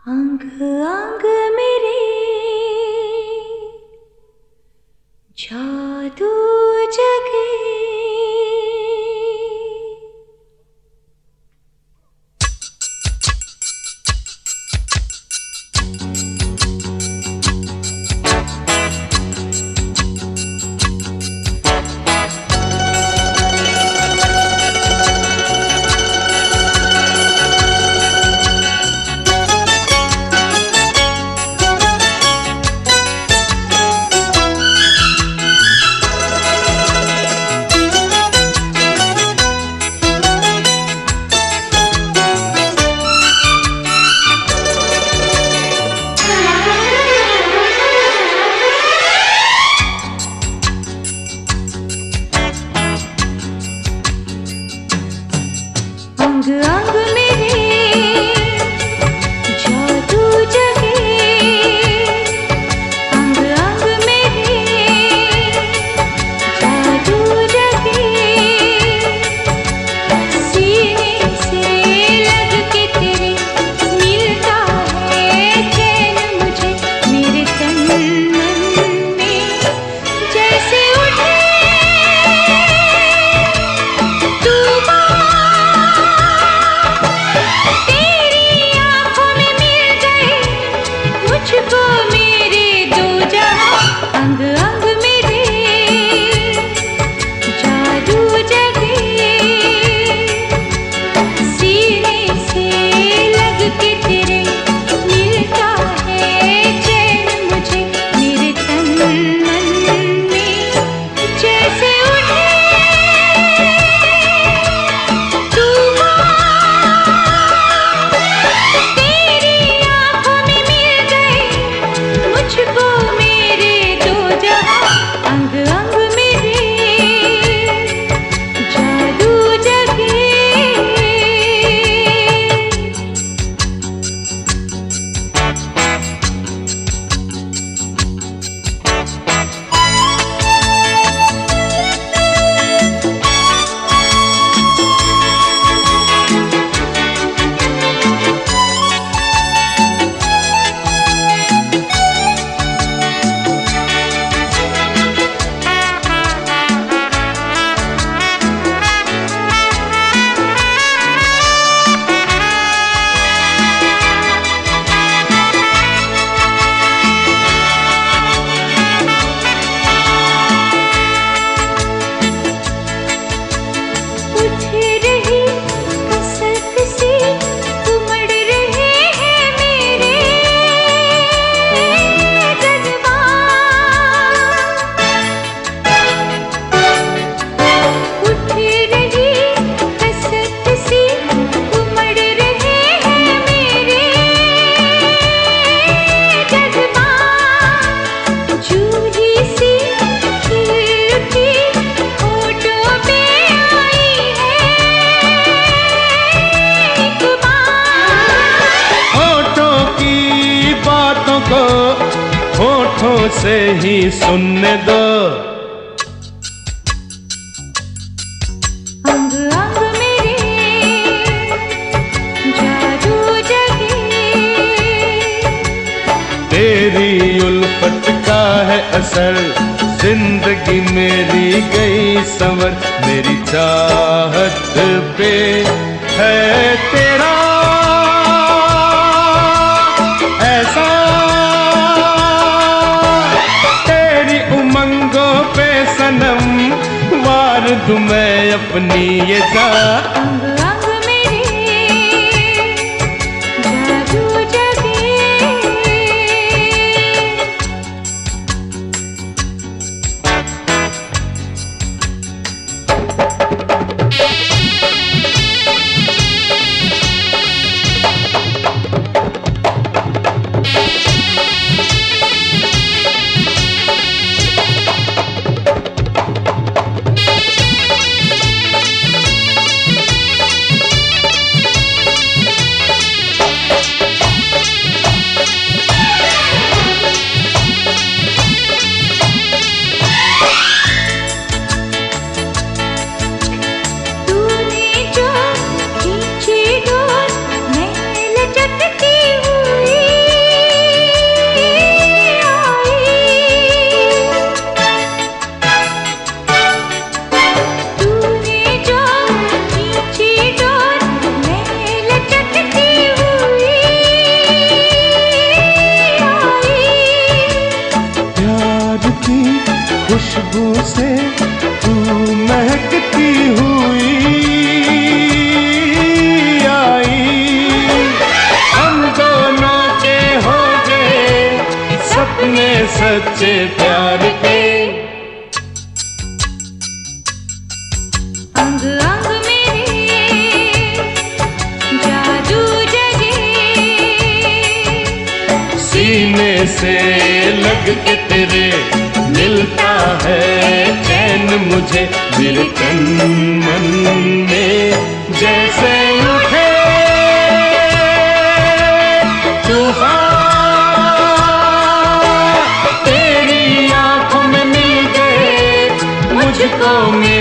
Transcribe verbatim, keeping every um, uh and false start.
अंग अंग मेरे जादू जगे। अंग अंग मेरे जादू जगे। अंग अंग मेरे जादू जगे। सीने से लग के तेरे मिलता है चैन मुझे। मेरे तन मन में जैसे उठे होठों से ही सुनने दो। अंग अंग मेरे जादू जगे। तेरी उल्फत का है असर, जिंदगी मेरी गई संवर। मेरी चाहत पे है तेरा ऐसा, तेरी उमंगों पे सनम वार दूं मैं अपनी ये जान। अंग अंग मेरे जादू जगे। सच्चे प्यार के। अंग अंग मेरे जादू जगे, सीने से लग के तेरे मिलता है चैन मुझे, मेरे तन मन में जैसे उठे तूफान, तेरी आंखों में मिल गए मुझको।